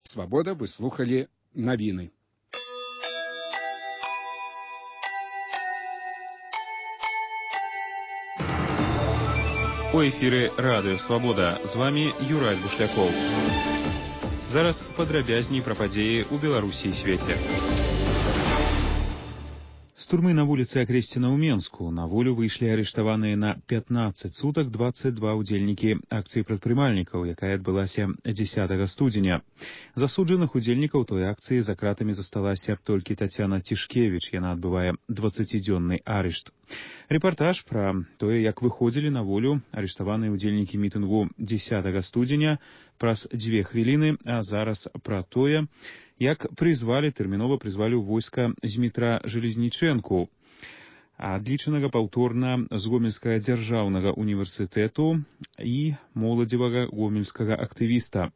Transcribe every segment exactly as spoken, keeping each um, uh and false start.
Свабода, вы слухали навіны. У эфіры Радыё Свабода. З вами Юрай Бушляков. Зараз падрабязней пра падзеі ў Беларусі і свеце. З турмы на вуліцы Акрэсціна ў Менску на волю выйшлі арыштаваныя на пятнаццаць сутак дваццаць два ўдзельнікі акцыі прадпрымальнікаў, якая адбылася дзесятага студзеня. Засуджаных удзельнікаў той акцыі за кратамі засталася толькі Тацяна Цішкевіч, яна адбывае дваццацідзённы арышт. Рэпартаж пра тое, як выходзілі на волю арыштаваныя ўдзельнікі мітынгу дзесятага студзеня праз дзве хвіліны, а зараз пра тое, як прызвалі, тэрмінова прызвалі ў войска Змітра Жалезнічэнку, адлічанага паўторна з Гомельскага дзяржаўнага універсітэту і моладзевага гомельскага актывіста.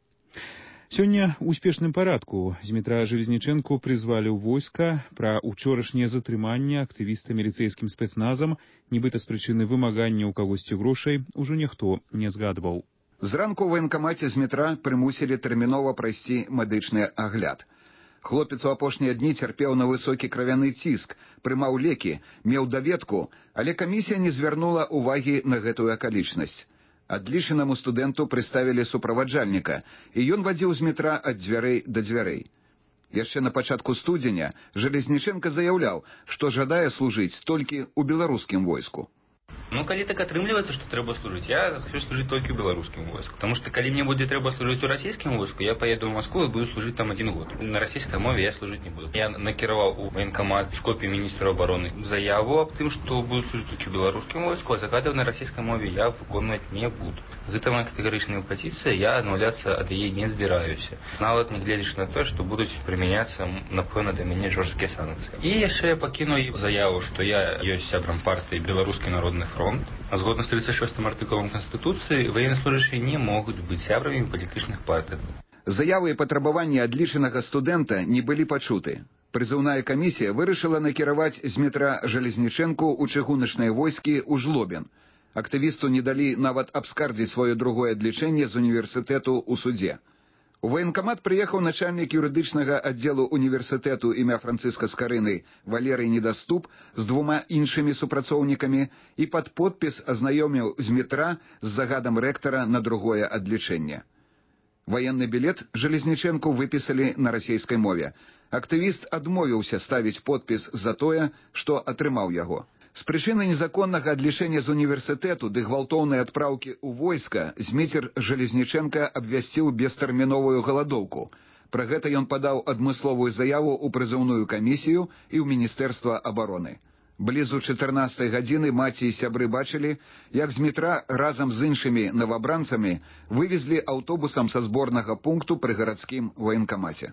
Сёння ў спешным парадку Змітра Жалезнічэнку прызвалі ў войска. Пра учорашняе затрыманне актывіста міліцэйскім спецназам, нібыта з прычыны вымагання ў кагосьці грошай, ужо ніхто не згадваў. Зранку ў ваенкамаце Змітра прымусілі тэрмінова прайсці медычны агляд. Хлопец у апошнія дні цярпеў на высокі кравяны ціск, прымаў лекі, меў даведку, але камісія не звярнула ўвагі на гэтую акалічнасць. Адлічанаму студэнту прыставілі суправаджальніка, і ён вадзіў Змітра ад дзвярэй да дзвярэй. Яшчэ на пачатку студзеня Жалезнічэнка заяўляў, што жадае служыць толькі ў беларускім войску. Ну, калі так атрымліваецца, што трэба служыць, я хочу служыць толькі ў беларускім войску. Таму што калі мне будзе трэба служыць у расійскім войску, я паеду ў Маскву і буду служыць там адзін год. На расійскай мове я служыць не буду. Я накіраваў у ваенкамат з копіяй міністра абароны заяву аб тым, што буду служыць толькі ў беларускім войску, а загадаў на расійскай мове я выконваць не буду. Гэта моя катэгарычная пазіцыя, я адмаўляцца ад яе не збіраюся. Нават не гледзячы на тое, што будуць прымяняцца, напэўна, да мяне жорсткія санкцыі. І яшчэ я пакінуў заяву, што я ёсць сябрам партыі Беларускі народны фронт. А згодна з тридцать шостым артыкулам Канстытуцыі, военнослужащие не могуць быць сябрамі палітычных партый. Заявы і патрабаванні адлічанага студэнта не былі пачуты. Прызыўная камісія вырашыла накіраваць Змітра Жалезнічэнку ў чыгуначныя войскі ў Жлобін. Актывісту не далі нават абскардзіць сваё другое адлічэнне з універсітэту ў судзе. У ваенкамат прыехаў начальнік юрыдычнага аддзелу універсітэту імя Францыска Скарыны Валерый Недаступ з двума іншымі супрацоўнікамі і пад подпіс азнаёміў Змітра з загадам рэктара на другое адлічэнне. Ваенны білет Жалезнічэнку выпісалі на расійскай мове. Актывіст адмовіўся ставіць подпіс за тое, што атрымаў яго. З прычыны незаконнага адлічэння з універсітэту ды гвалтоўнай адпраўкі ў войска Зміцер Жалезнічэнка абвясціў бестэрміновую галадоўку. Пра гэта ён падаў адмысловую заяву ў прызыўную камісію і ў Міністэрства абароны. Блізу чатырнаццатай гадзіны маці і сябры бачылі, як Змітра разам з іншымі новабранцамі вывезлі аўтобусам са зборнага пункту пры гарадскім военкамаце.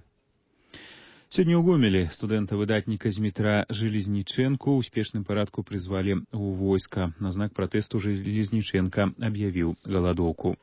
Сёння ў Гомелі студэнта-выдатніка Змітра Жалезнічэнку ў спешным парадку прызвалі ў войска. На знак пратэсту Жалезнічэнка аб'явіў галадоўку.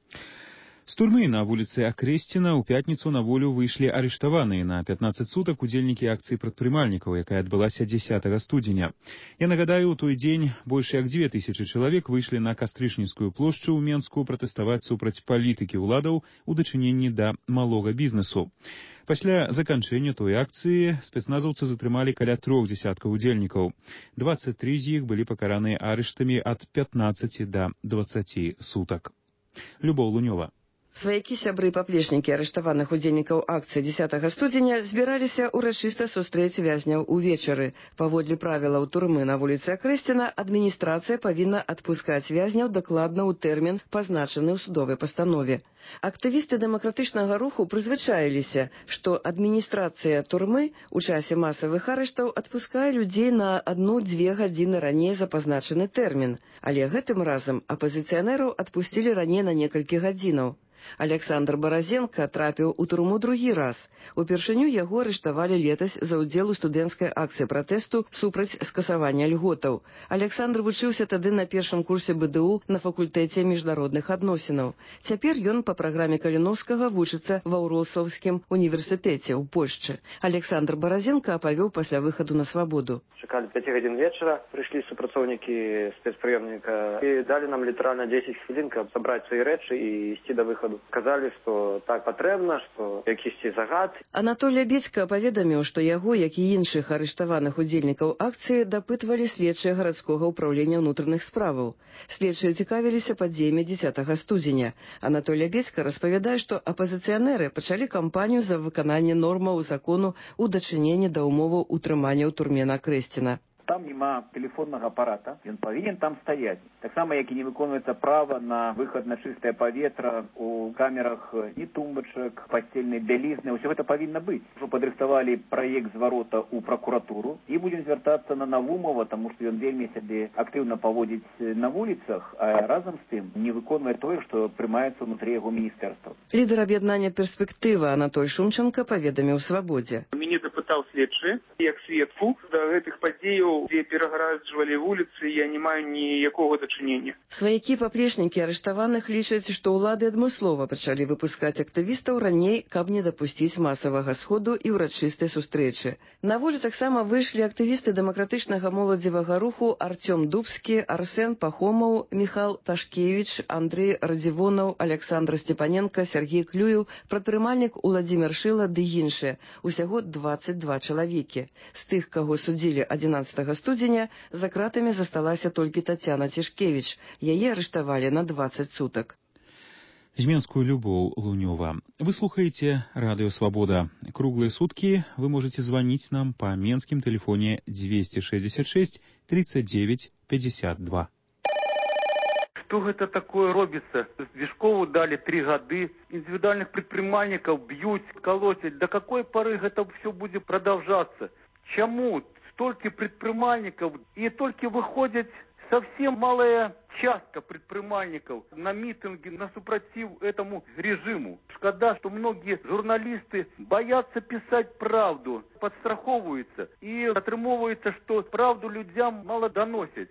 З турмы на вуліцы Акрэсціна ў пятніцу на волю выйшлі арыштаваныя на пятнаццаць сутак удзельнікі акцыі прадпрымальнікаў, якая адбылася дзесятага студзеня. Я нагадаю, у той дзень больш як дзве тысячы чалавек выйшлі на Кастрычніцкую плошчу ў Менску пратэставаць супраць палітыкі ўладаў у дачыненні да малога бізнесу. Пасля заканчэння той акцыі спецназаўцы затрымалі каля трох дзесяткаў удзельнікаў. дваццаць тры з іх былі пакараныя арыштамі ад пятнаццаці да дваццаці сутак. Любоў Лунёва. Сваякі, сябры і паплечнікі арыштаваных удзельнікаў акцыі дзесятага студзеня збіраліся ўрачыста сустрэць вязняў увечары. Паводле правілаў турмы на вуліцы Акрэсціна адміністрацыя павінна адпускаць вязняў дакладна ў тэрмін, пазначаны ў судовай пастанове. Актывісты дэмакратычнага руху прызвычаіліся, што адміністрацыя турмы ў часе масавых арыштаў адпускае людзей на адну-дзве гадзіны раней за пазначаны тэрмін. Але гэтым разам апазіцыянераў адпусцілі раней на некалькі гадзінаў. Александр Баразенко трапіў у турму другі раз. Упершыню яго арыштавалі летась за ўдзел у студэнцкай акцыі пратэсту супраць скасавання льготаў. Александр вучыўся тады на першым курсе бэ дэ у на факультэце міжнародных адносінаў. Цяпер ён па праграме Каліновскага вучыцца ва Ўроцлаўскім універсітэце ў Польшчы. Александр Баразенко апавёў пасля выхаду на свабоду. Чакалі пяць гадзін вечара, прыйшлі супрацоўнікі спецпрыёмніка і далі нам літаральна дзесяць хвілін, каб сабраць свае рэчы і ісці да выхаду. нам казалі, што так патрэбна, што якісьці загад. Анатолій Абецька паведаміў, што яго, як і іншых арыштаваных удзельнікаў акцыі, дапытвалі следчыя гарадскога ўпраўлення ўнутраных справаў. Следчыя цікавіліся падзеямі дзесятага студзеня. Анатолій Абецька распавядае, што апазіцыянеры пачалі кампанію за выкананне нормаў закону ў дачыненні да ўмоваў утрымання ў турме на Крэсціна. Там няма тэлефоннага апарата, ён павінен там стаяць. Таксама, як і не выконваецца права на выхад на чыстае паветра, у камерах ні тумбачак, пасцельнай бялізны, ўсё гэта павінна быць. Ужо падрыхтавалі праект зварота ў пракуратуру і будзем звяртацца на Навумова, таму што ён вельмі сябе актыўна паводзіць на вуліцах, а разам з тым не выконвае тое, што прымаецца ўнутры яго міністэрства. Лідар аб'яднання «Перспектыва» Анатоль Шумченко паведаміў «Свабодзе». Мяне запытаў следчы, як сведку да гэтых падзеяў, дзе перагараджвалі вуліцы, я не маю ніякога дачынення. Сваякі паплечнікі арыштаваных лічаць, што ўлады адмыслова пачалі выпускаць актывістаў раней, каб не дапусціць масавага сходу і ўрачыстай сустрэчы. На волю таксама выйшлі актывісты дэмакратычнага моладзевага руху Артём Дубскі, Арсен Пахомаў, Міхал Ташкевіч, Андрэй Радзівонаў, Александр Степаненко, Сергей Клюев, прадпрымальнік Уладзімир Шыла ды іншыя. Усяго дваццаць два чалавекі. З тых, каго судзілі адзінаццатага студзеня, за кратамі засталася толькі Тацяна Цішкевіч. Яе арыштавалі на дваццаць сутак. Зменскую Любоў Лунёва. Вы слухаете Радио Свобода. Круглые сутки вы можете звонить нам по менским телефоне двести шестьдесят шесть тридцать девять пятьдесят два. Что это такое робится? Движкову дали три годы, индивидуальных предпринимальников бьют, колотят. До какой поры это все будет продолжаться? Чему столько предпринимальников и только выходят совсем малая частка предпринимальников на митинги, на супротив этому режиму. Шкода, что многие журналисты боятся писать правду, подстраховываются и отрымовывается, что правду людям мало доносят.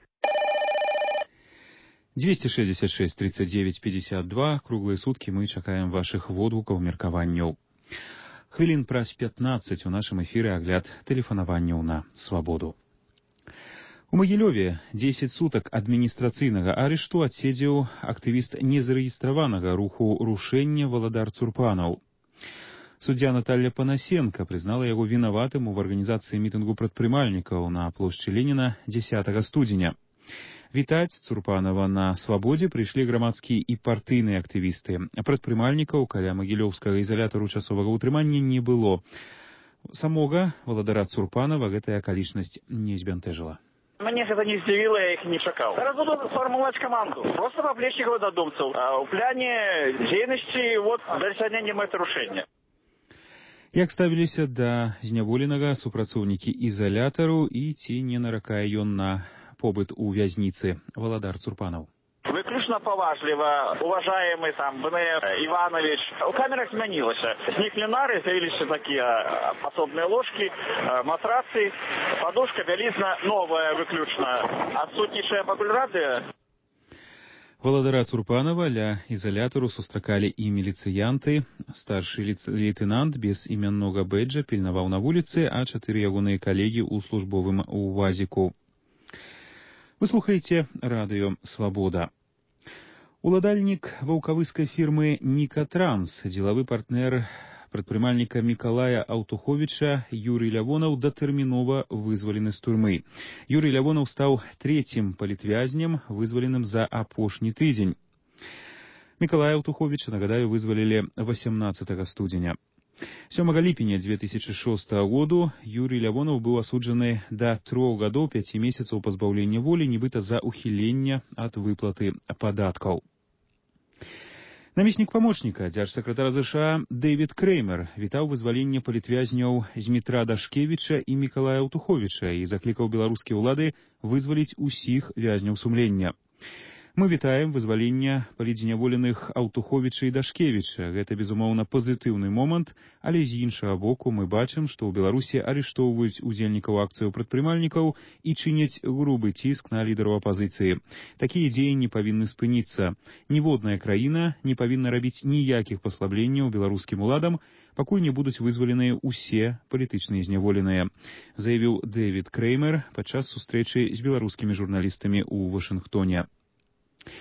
двести шестьдесят шесть тридцать девять пятьдесят два. Круглые сутки мы чакаем ваших водгукаў, меркаванняў. Хвілін праз пятнадцать у нашым эфіры агляд тэлефанаванняў на свабоду. У Магілёве дзесяць сутак адміністрацыйнага арышту адседзеў актывіст незарэгістраванага руху рушэння Валадар Цурпанаў. Суддзя Наталья Панасенко прызнала яго вінаватым у арганізацыі мітынгу прадпрымальнікаў на плошчы Леніна дзесятага студзеня. Вітаць Цурпанова на свабодзе прыйшлі грамадскія і партыйныя актывісты. Прадпрымальнікаў каля магілёўскага ізалятару часовага ўтрымання не было. Самога Валадара Цурпанова гэтая акалічнасць не збянтэжыла. Мне гэта не здзівіла, я іх не чакаў. Зараз буду фармулаваць каманду. Просто паплечнікаў дадумцаў. А ў пляне дзейнасці вот дасягнення мэты рушэння. Як ставіліся да зняволенага супрацоўнікі ізалятару і ці не наракае ён на побыт у вязніцы? Валадар Цурпанаў. Выключно поважливо, уважаемый там Б Н Иванович. У камерах змянилося. Зникли нары, появились такие пособные ложки, матрацы, подушка, бялизна новая выключно. Отсутнейшая пакуль радыё. Валадара Цурпанова ля ізалятару сустракалі і міліцыянты. Старшы лейтенант без іменнога бэджа пільнаваў на вуліцы, а чатыры ягоныя калегі ў службовым увазіку. Вы слухаеце Радыё Свабода. Уладальнік ваўкавыскай фірмы «Никотранс», дзелавы партнер прадпрымальніка Мікалая Аўтуховіча Юрый Лявонаў датэрмінова вызвалены з турмы. Юрый Лявонаў стаў трэцім палітвязнем, вызваленым за апошні тыдзень. Мікалая Аўтуховіча, нагадаю, вызвалілі васямнаццатага студзеня. сёмага ліпеня две тысячи шостага году Юрий Лявонаў быў асуджаны да трох гадоў пяці месяцаў пазбаўлення волі, нібыта за ухіленне ад выплаты падаткаў. Намеснік памочніка дзяржсакратара ЗША Дэвід Креймер вітаў вызваленне палітвязняў Змітра Дашкевіча і Мікалая Аўтуховіча і заклікаў беларускія ўлады вызваліць усіх вязняў сумлення. Мы вітаем вызвалення палітзняволеных Аўтуховіча і Дашкевіча. Гэта, безумоўна, пазітыўны момант, але з іншага боку мы бачым, што ў Беларусі арыштоўваюць удзельнікаў акцыяў прадпрымальнікаў і чыняць грубы ціск на лідараў апазіцыі. Такія дзеянні павінны спыніцца. Ніводная краіна не павінна рабіць ніякіх паслабленняў беларускім уладам, пакуль не будуць вызваленыя ўсе палітычныя зняволеныя, заявіў Дэвід Креймер падчас сустрэчы з беларускімі журналістамі ў Вашынгтоне.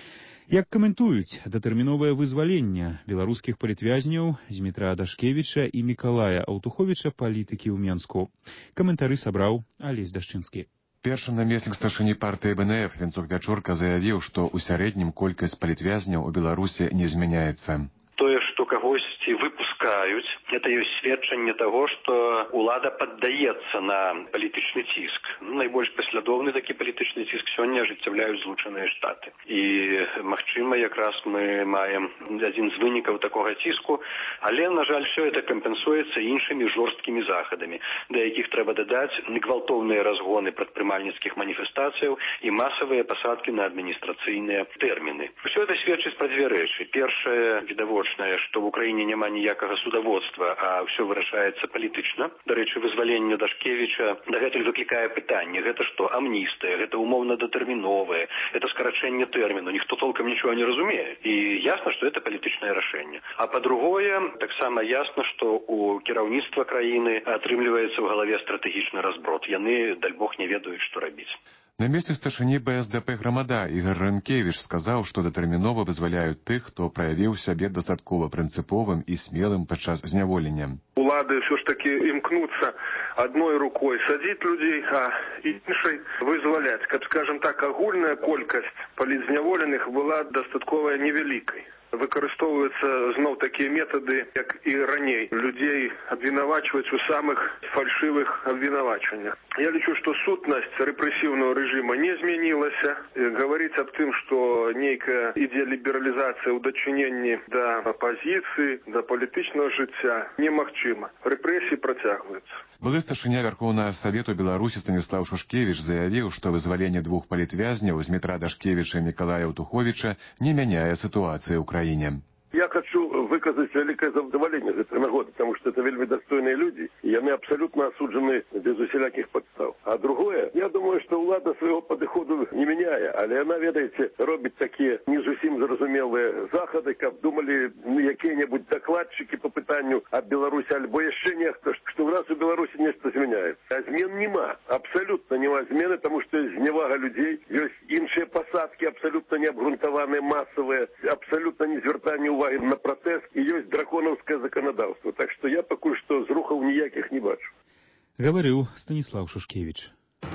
Як каментуюць датэрміновае вызваленне беларускіх палітвязняў Змітра Дашкевіча і Мікалая Аўтуховіча, палітыкі ў Менску. Каментары сабраў Алесь Дашчынскі. Першы намеснік старшыні партыі бэ эн эф Венцук Бячорка заявіў, што ў сярэднім колькасць палітвязняў у Беларусі не змяняецца. Тое, што кагосьці выпускаюць, это ёсць сведчанне таго, што ўлада паддаецца на палітычны ціск. Ну, найбольш паслядоўны такі палітычны ціск сёння ажыццяўляюць Злучаныя Штаты. І, магчыма, якраз мы маем адзін з вынікаў такога ціску, але, на жаль, все это кампенсуецца іншымі жорсткімі захадамі, да якіх трэба дадаць гвалтоўныя разгоны прадпрымальніцкіх маніфестацыяў і масавыя пасадкі на адміністрацыйныя тэрміны. Усё это сведчыць пра дзве рэчы. Першае, відавочна, што в Украіне няма ніякага судаводства, а ўсё вырашаецца палітычна. Дарэчы, вызваленне Дашкевіча дагэтуль выклікае пытанне. Гэта што, амністыя, гэта умоўна датэрміновае, это скарачэнне тэрміну. Ніхто толкам нічога не разумее. І ясна, што это палітычнае рашэнне. А па-другое, таксама ясна, што у кіраўніцтва краіны атрымліваецца ў галаве стратэгічны разброд. Яны, даль Бог, не ведаюць, што рабіць. Намеснік старшыні бэ эс дэ пэ Грамада Ігор Рынкевіч сказаў, што датэрмінова вызваляюць тых, хто праявіў сябе дастаткова прынцыповым і смелым падчас зняволення. Улады все ж таки імкнуцца одной рукой садзіць людзей, а іншай вызваляць. Каб, скажем так, агульная колькасць палітзняволеных была дастаткова невялікай. Выкарыстоўваюцца зноў такія метады, як і раней. Людзей абвінавачваюць у самых фальшывых абвінавачваннях. Я лічу, што сутнасць рэпрэсіўнага рэжыма не змянілася. Гаварыць аб тым, што нейкая ідзе лібералізацыя ў дачыненні да апазіцыі, да палітычнага жыцця немагчыма. Рэпрэсіі працягваюцца. Былы старшыня Вярхоўнага Савету Беларусі Станіслаў Шушкевіч заявіў, што вызваленне двух палітвязняў Змітра Дашкевіча і Мікалая Аўтуховіча не мяняе ситуацию в Украине. Я хочу выказать великое задоволение за этой нагоды, потому что это вельми достойные люди, и они абсолютно осуджены без усіляких подстав. А другое, я думаю, что влада своего подходу не меняє, але она, ведаете, робить такие не зовсім зрозумілі заходи, как думали які-небудь докладчики по питанню о Беларуси, альбо еще нехто, что у нас у Беларуси нечто зміняється. А змін нема, абсолютно нема зміни, тому що є зневага людей, є інші посадки абсолютно необґрунтовані, масові, абсолютно не звертання уваги на протест, и есть драконовское законодавство. Так что я пока что зрухов ніяких не бачу. Говорил Станислав Шушкевич.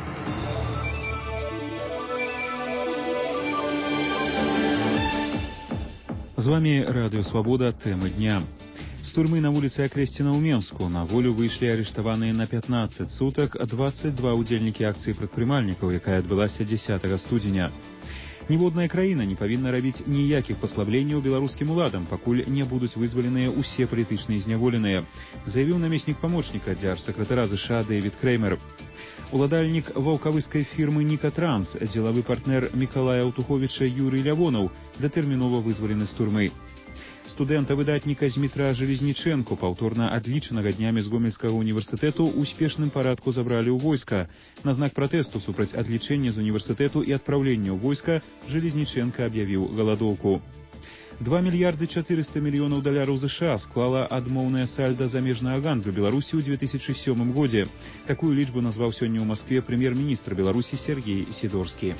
З вами Радио Свобода. Темы дня. С турмы на улице Окрестина у Менску на волю вышли арыштаваныя на пятнадцать суток двадцать два удзельнікі акцыі прадпрымальнікаў, якая адбылася дзесятага студзеня. Ніводная краіна не павінна рабіць ніякіх паслабленняў беларускім уладам, пакуль не будуць вызваленыя ўсе палітычныя зняволеныя, заявіў намеснік памочніка дзяржсакратара ЗША Дэвід Креймер. Уладальнік ваўкавыскай фірмы Ніка Транс, дзелавы партнер Мікалая Аўтуховіча Юрый Лявонаў, датэрмінова вызвалены з турмы. Студэнта-выдатніка Змітра Жалезнічэнко, паўторна адлічанага днямі з Гомельскага універсітэту, у спешным парадку забралі ў войска. На знак пратэсту супраць адлічэння з універсітэту і адпраўлення ў войска Жалезнічэнка аб'явіў галадоўку. два мільярды чатырыста мільёнаў даляраў ЗША склала адмоўная сальда замежнага гандлю Беларусі ў две тысячы сёмым годзе. Такую лічбу назваў сёння ў Маскве прэм'ер-міністр Беларусі Сергей Сідорскі.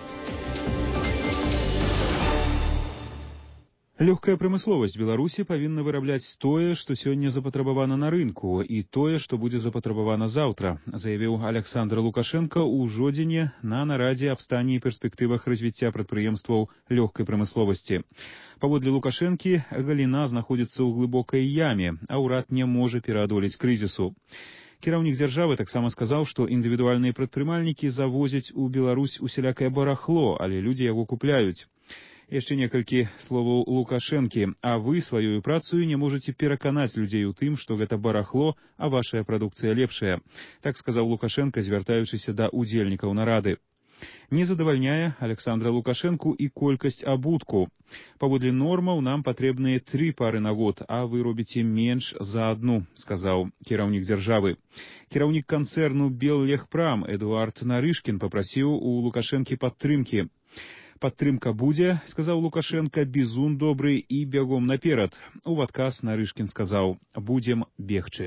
Лёгкая прамысловасць Беларусі павінна вырабляць тое, што сёння запатрабавана на рынку, і тое, што будзе запатрабавана заўтра, заявіў Александр Лукашенко ў жодзіне на нарадзе аб стане і перспектывах развіцця прадпрыемстваў лёгкай прамысловасці. Паводле Лукашэнкі, галіна знаходзіцца ў глыбокай яме, а ўрад не можа пераадолець крызісу. Кіраўнік дзяржавы таксама сказаў, што індывідуальныя прадпрымальнікі завозяць у Беларусь усялякае барахло, але людзі яго купляюць. Яшчэ некалькі словаў Лукашэнкі. А вы сваёю працаю не можаце пераканаць людзей у тым, што гэта барахло, а вашая прадукцыя лепшая. Так сказаў Лукашенко, звяртаючыся да удзельнікаў нарады. Не задавальняе Александра Лукашэнку і колькасць абутку. Паводле нормаў нам патрэбныя тры пары на год, а вы робіце менш за адну, сказаў кіраўнік дзяржавы. Кіраўнік канцэрну Беллегпрам Эдуард Нарышкін папрасіў у Лукашэнкі падтрымкі. Падтрымка будзе, сказаў Лукашенко, бізун добры і бягом наперад. У адказ Нарышкін сказаў: будзем бегчы.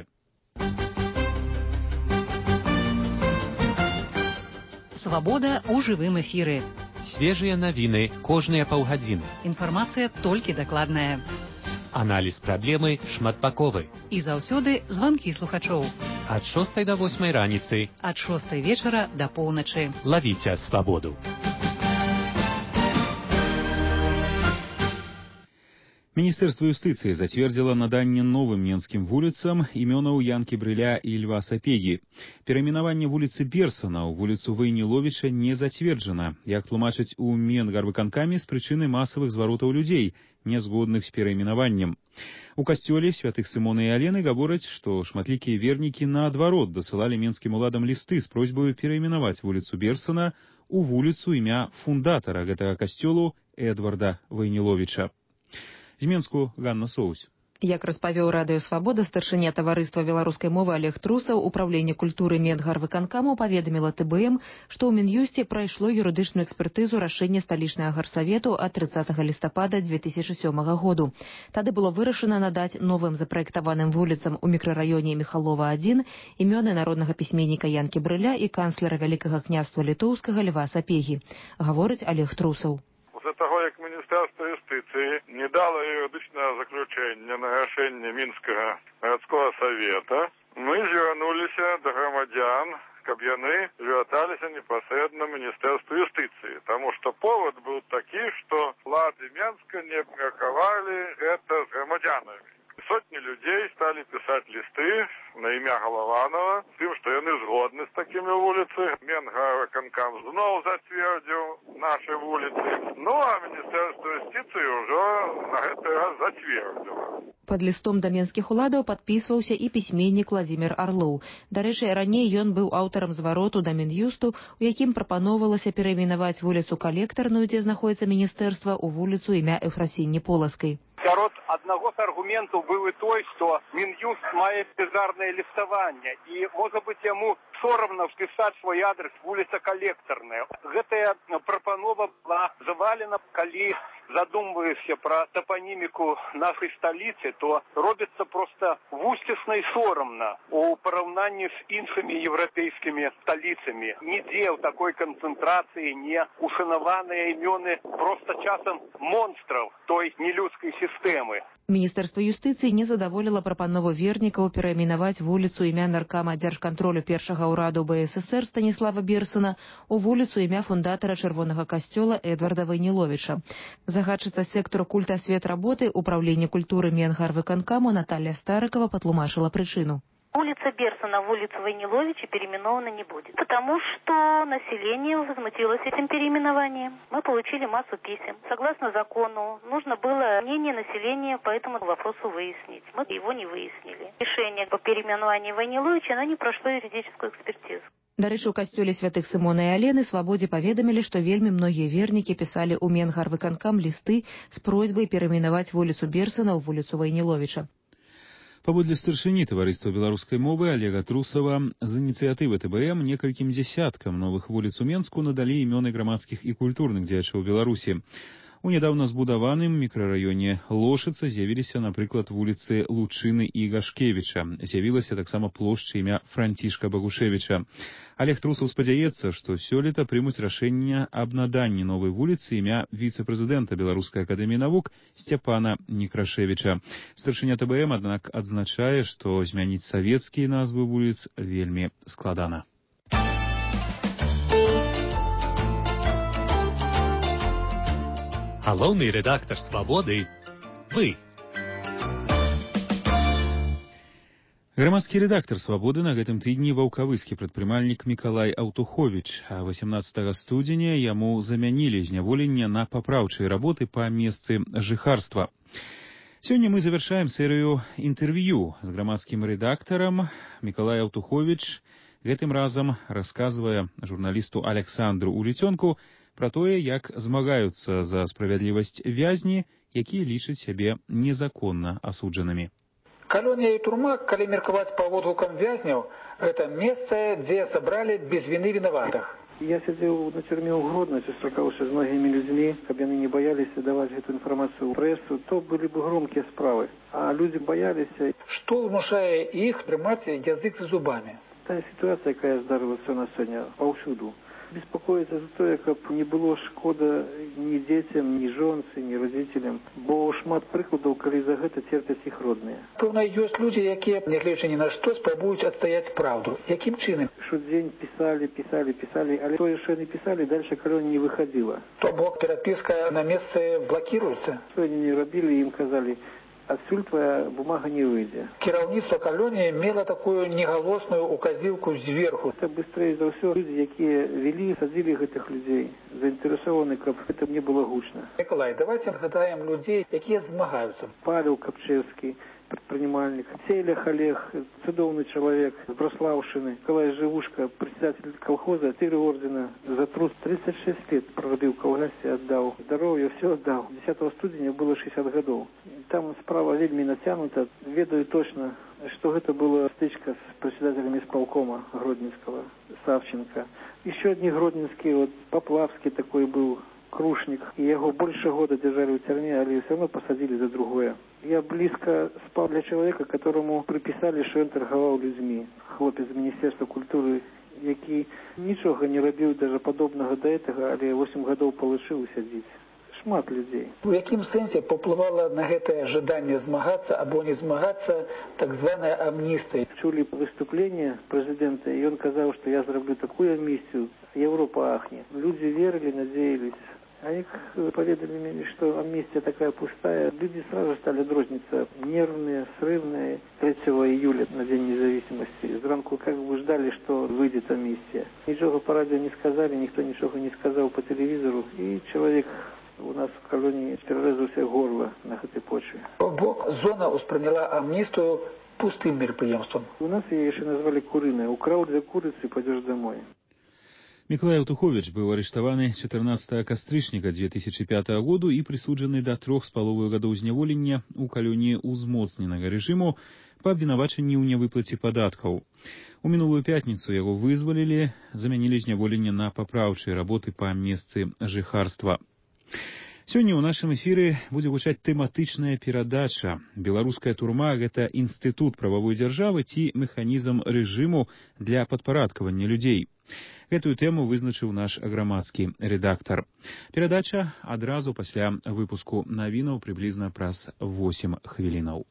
Свабода ў жывым эфіры. Свежыя навіны кожныя паўгадзіны. Інфармацыя толькі дакладная. Аналіз праблемы шматбаковы. І заўсёды званкі слухачоў. Ад шостай да восьмай раніцы. Ад шостай вечара да поўначы. Лавіце свабоду. Міністэрства юстыцыі зацвердзіла наданне новым менскім вуліцам імёнаў Янкі Брыля і Льва Сапегі. Перайменаванне вуліцы Берсана ў вуліцу Войніловіча не зацверджана, як тлумачаць у Менгарвыканкаме з прычыны масавых зваротаў людзей, нязгодных з перайменаваннем. У касцёле святых Сымона і Алены гавораць, што шматлікія вернікі наадварот дасылалі менскім уладам лісты з просьбаю перайменаваць вуліцу Берсана ў вуліцу імя фундатара гэтага касцёлу Эдварда Войніловіча. З Менску Ганна Соусь. Як распавёў радыё «Свабода», старшыня таварыства беларускай мовы Олег Трусаў, управленне культуры Менгарвыканкаму паведаміла Тэ Бэ Эм, што ў Мін'юсце прайшло юрыдычную экспертызу рашэння сталічнага гарсавету ад трыццатага лістапада дзве тысячы сёмага году. Тады было вырашана надаць новым запраектаваным вуліцам у мікрараёне Міхалова адзін імёны народнага пісьменніка Янкі Брыля і канцлера Вялікага княства Літоўскага Льва Сапегі, гаворыць Олег Трусаў. Після того, як Міністерство юстиції не дало юридичного заключення на рішення Мінського городського совета, ми звернулися до громадян, щоб вони зверталися непосредственно в Міністерство юстиції. Тому що повод був такий, що влади Мінська не обмірковали це з громадянами. Сотні людей стали писати листи на ім'я Голованова, тим, що вони згодні з такими вулицями. Менгарвиканкам знову затвердив наші вулиці. Ну, а Міністерство юстиції вже на цей раз затвердило. Пад лістом да менскіх уладаў падпісваўся і пісьменнік Владзімір Арлоў. Дарэчы, раней ён быў аўтарам звароту да Мін'юсту, у якім прапаноўвалася перайменаваць вуліцу Калектарную, дзе знаходзіцца міністэрства, у вуліцу імя Эфрасіні Поласкай. Сярод аднаго з аргументаў быў і той, што Мін'юст мае бездарнае ліставанне, і, можа быць, яму сорамна впісаць свой адрес вуліца Калектарная. Гэтая прапанова была завалена, калі задумваешся пра топаніміку нашай сталіцы, то робіцца проста вусцісна і сорамна у параўнанні з іншымі еўрапейскімі сталіцамі. Нідзе ў такой канцэнтрацыі не ушанаваныя імёны проста часам монстраў той нелюдскай сістэмы. Міністэрства юстыцыі не задаволіла прапанову вернікаў перайменаваць вуліцу імя наркама дзяржкантролю першага ўраду Бэ Эс Эс Эр Станіслава Берсана у вуліцу імя фундатара чырвонага касцёла Эдварда Войніловіча. Загадчыца сектару культа свет работы управлення культуры Менгарвыканкаму Наталья Старыкова патлумачыла прычыну. Улица Берсана в улицу Войниловича переименована не будет, потому что население возмутилось этим переименованием. Мы получили массу писем. Согласно закону, нужно было мнение населения по этому вопросу выяснить. Мы его не выяснили. Решение по переименованию Войниловича, оно не прошло юридическую экспертизу. Дарэчы, у касцёле святых Сымона і Алены Свабодзе паведамілі, што вельмі многія вернікі пісалі ў Менгарвыканкам лісты з просьбай перайменаваць вуліцу Берсана ў вуліцу Войніловіча. Паводле старшыні таварыства беларускай мовы Олега Трусава, з ініцыятывы Тэ Бэ Эм некалькім дзесяткам новых вуліц у Менску надалі імёны грамадскіх і культурных дзеячаў Беларусі. У нядаўна збудаваным мікрараёне Лошыца з'явіліся, напрыклад, вуліцы Лучыны і Гашкевіча. З'явілася таксама плошча імя Францішка Багушевіча. Олег Трусаў спадзяецца, што сёлета прымуць рашэнне аб наданні новай вуліцы імя віцэ-прэзідэнта Беларускай акадэміі навук Сцяпана Некрашевіча. Старшыня Тэ Бэ Эм, аднак, адзначае, што змяніць савецкія назвы вуліц вельмі складана. Галоўны рэдактар «Свабоды» – вы. Грамадскі рэдактар «Свабоды» на гэтым тыдні ваўкавыскі прадпрымальнік Мікалай Аўтуховіч, а васемнаццатага студзеня яму замянілі зняволенне на папраўчыя работы па месцы жыхарства. Сёння мы завяршаем серыю інтэрв'ю з грамадскім рэдактарам. Мікалай Аўтуховіч гэтым разам расказвае журналісту Александру Уліцёнку пра тое, як змагаюцца за справядлівасць вязні, якія лічаць сябе незаконна асуджанымі. Калонія і турма, калі меркаваць па водгукам вязняў, гэта месца, дзе сабралі без віны вінаватых. Я сидел на тюрьме у Гродно, сустракался с многими людьми, чтобы они не боялись давать эту информацию в прессу, то были бы громкие справы. А люди боялись. Что внушает их тримать язык за зубами? Та ситуация, какая здарилася на сегодня повсюду. Беспокоиться за тое, каб не было шкода ні дзецям, ні жонцы, ні родителям, бо шмат прыкладаў, калі за гэта церпяць іх родныя. Пэўна, ёсць людзі, якія, нягледзячы ні на што, спрабуюць адстаяць праўду. Якім чынам? Штодзень пісалі, пісалі, пісалі, але тое, што яны пісалі, дальше калёне не выхадзіла. То бок перапіска на месцы блакіруецца? Што яны не рабілі, ім казалі, адсюль твоя бумага не выйдзе. Кіраўніцтва калоніі мела такую негалосную указівку зверху. Это быстрэй за ўсё людзі, якія вялі, садзілі гэтых людзей, заінтарэсаваны, каб гэта не было гучна. Мікалай, давайте згадаем людзей, якія змагаюцца. Павел Капчевскі, предпринимальник, Селях Олег, цудоўный человек с Браславшины, Николай Живушка, председатель колхоза, четыре ордена, за труд тридцать шесть лет прорабил в колгасе, отдал здоровье, все отдал. десятого студеня было шестьдесят годов. Там справа вельми натянута, ведаю точно, что это была стычка с председателем исполкома Гродненского, Савченко. Еще одни гродненские, вот Поплавский такой был, Крушник, и его больше года держали в тюрьме, але все равно посадили за другое. Я близко спал для человека, которому приписали, что он торговал людьми. Хлопец з Міністерства культуры, який нічого не робив, даже подобного до этого, але восемь годов получил сидеть. Шмат людей. У якім сэнсе паўплывала на гэтае жаданне змагацца або не змагацца так званая амністыя? Чули выступление президента, и он сказал, что я зроблю такую амнистию, Европа ахнет. Люди верили, надеялись. А их поведали мне, что амнистия такая пустая. Люди сразу стали дрожниться, нервные, срывные. третьего июля, на День независимости, зранку как бы ждали, что выйдет амнистия. Ничего по радио не сказали, никто ничего не сказал по телевизору. И человек у нас в колонии перерезался горло на этой почве. Бок зона успрыняла амнистию пустым мероприемством. У нас ее еще назвали куриной. Украл две курицы, пойдешь домой. Миколай Утухович быў арыштаваны чатырнаццатага кастрычніка две тысячи пятага году і прысуджаны да трох з паловаю гадоў зняволення ў калоніі ўзмоцненага рэжыму па абвінавачанні ў нявыплаце падаткаў. У мінулую пятніцу яго вызвалілі, замянілі зняволенне на папраўчыя работы па месцы жыхарства. Сёння ў нашым эфіры будзе гучаць тэматычная перадача. Беларуская турма – гэта інстытут прававой дзяржавы ці механізм рэжыму для падпарадкавання людзей. Гэтую тэму вызначыў наш грамадскі рэдактар. Перадача адразу пасля выпуску навінаў прыблізна праз восемь хвілінаў.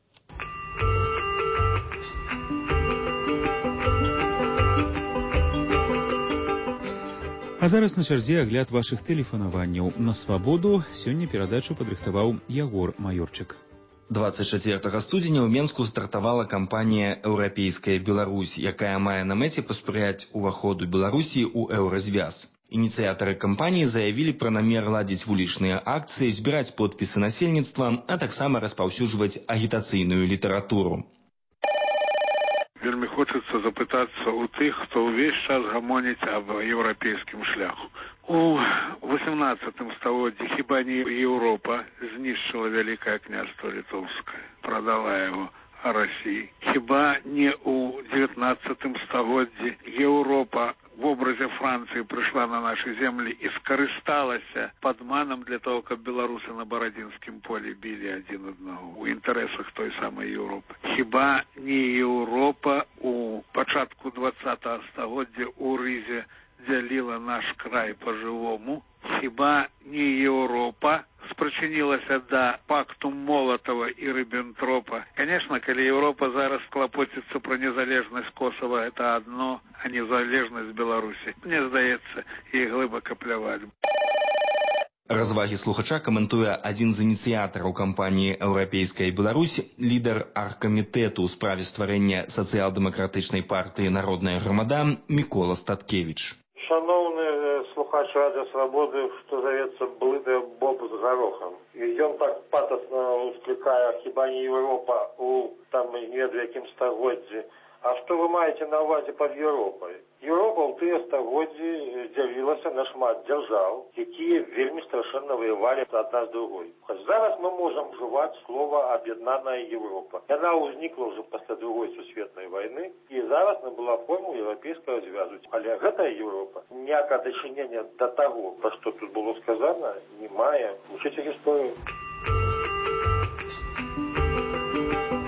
А зараз на чарзе агляд вашых тэлефанаванняў на свабоду. Сёння перадачу падрыхтаваў Ягор Маёрчык. двадцать чацвёртага студзеня ў Менску стартавала кампанія «Еўрапейская Беларусь», якая мае на мэце паспрыяць уваходу Беларусі ў еўразвяз. Ініцыятары кампаніі заявілі пра намер ладзіць вулічныя акцыі, збіраць подпісы насельніцтва, а таксама распаўсюджваць агітацыйную літаратуру. Вельмі хочацца запытацца ў тых, хто ўвесь час гамоніць аб еўрапейскім шляху. У восемнадцатым стагоддзі хіба не Еўропа знішчыла Вялікае княства Літоўскае, прадала яго Расіі? Хіба не ў дзевятнаццатым стагоддзі Еўропа в образе Францыі прыйшла на нашы землі і скарысталася падманам для того, каб беларусы на Барадзінскім полі білі адзін аднаго ў інтарэсах той самай Еўропы? Хіба не Еўропа у пачатку двадцатага стагоддзя ў рызе дзяліла наш край по-жывому? Хіба не Еўропа спрычынілася да пакту Молотова і Риббентропа? Конечно, калі Еўропа зараз клапоціцца пра незалежнасць Косова, это адно, а незалежнасць Беларусі, мне здаецца, і глыбака пляваць. Развагі слухача каментуе адзін з ініцыятараў кампаніі «Еўрапейская Беларусь», лідар аргкамітэту ў справе стварэння сацыял-дэмакратычнай партыі «Народная грамада» Мікола Статкевіч. Шановны слухач Радио Свободы, что зовется блыдая боб с горохом. И он так патосно ускликая, хіба не Европа у там не веду яким стагоддзі. А что вы маете на увазе под Европой? Европа ў тыя стагоддзі дзялілася на шмат дзяржаў, якія вельмі страшэнна воевали одна з другой. Хоць зараз мы можем уживать слово «об'єднаная Европа». Яна ўзнікла уже пасля другой сусветнай войны, и зараз набыла форму европейского звязу. Але гэтая Европа ніякае дачынення до того, про что тут было сказано, не мае. Учите гісторыю.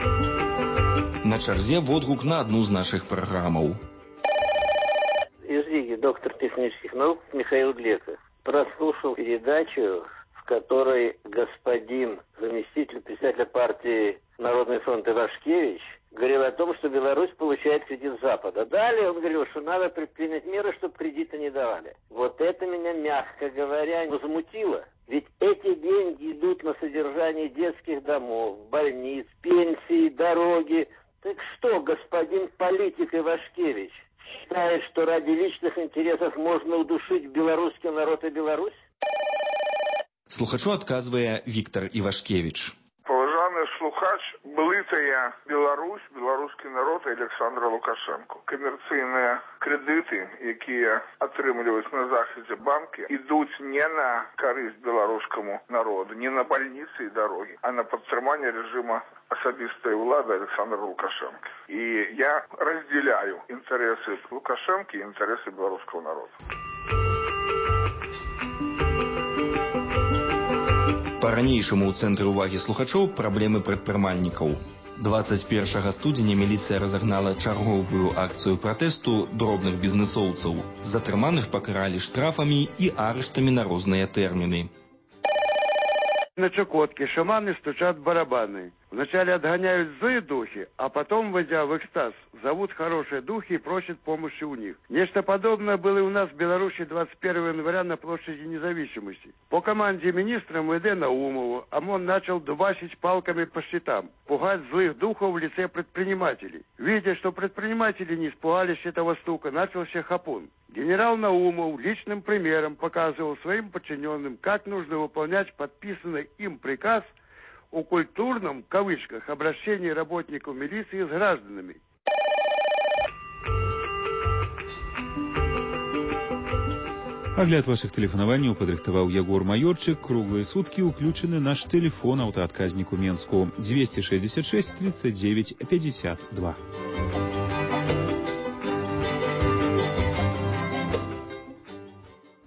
На чарзе водгук на адну з нашых праграмаў. Из коллеги, доктор технических наук Михаил Глеков, прослушал передачу, в которой господин заместитель председателя партии Народный фронт Ивашкевич говорил о том, что Беларусь получает кредит Запада. Далее он говорил, что надо предпринять меры, чтобы кредиты не давали. Вот это меня, мягко говоря, возмутило. Ведь эти деньги идут на содержание детских домов, больниц, пенсии, дороги. Так что, господин политик Ивашкевич, считает, что ради личных интересов можно удушить белорусский народ и Беларусь? Слухачу адказвае Віктор Івашкевіч. Паважаны слухач, былытая Беларусь, беларускі народ і Александра Лукашенко. Камерцыйныя крэдыты, якія атрымліваюць на захадзе банкі, ідуць не на карысць беларускаму народу, не на больницы і дарогі, а на падтрыманне рэжыма асабістай улады Александра Лукашенко. І я раздзяляю інтарэсы Лукашенко і інтарэсы беларускага народа. Па-ранейшаму ў цэнтры ўвагі слухачоў праблемы прадпрымальнікаў. дваццаць першага студзеня міліцыя разагнала чарговую акцыю пратэсту дробных бізнэсоўцаў. Затрыманых пакаралі штрафамі і арыштамі на розныя тэрміны. На Чукотке шаманы стучат барабаны. Вначале отгоняют злые духи, а потом, войдя в экстаз, зовут хорошие духи и просят помощи у них. Нечто подобное было и у нас в Беларуси двадцать первого января на площади Независимости. По команде министра эм вэ дэ Наумову ОМОН начал дубасить палками по щитам, пугать злых духов в лице предпринимателей. Видя, что предприниматели не испугались этого стука, начался хапун. Генерал Наумов личным примером показывал своим подчиненным, как нужно выполнять подписанный им приказ о культурном, в кавычках, обращении работников милиции с гражданами. Агляд вашых тэлефанаванняў падрыхтаваў Ягор Маёрчык. Круглыя суткі ўключаны наш тэлефон аўтаадказнік у Менску двести шестьдесят шесть тридцать девять пятьдесят два.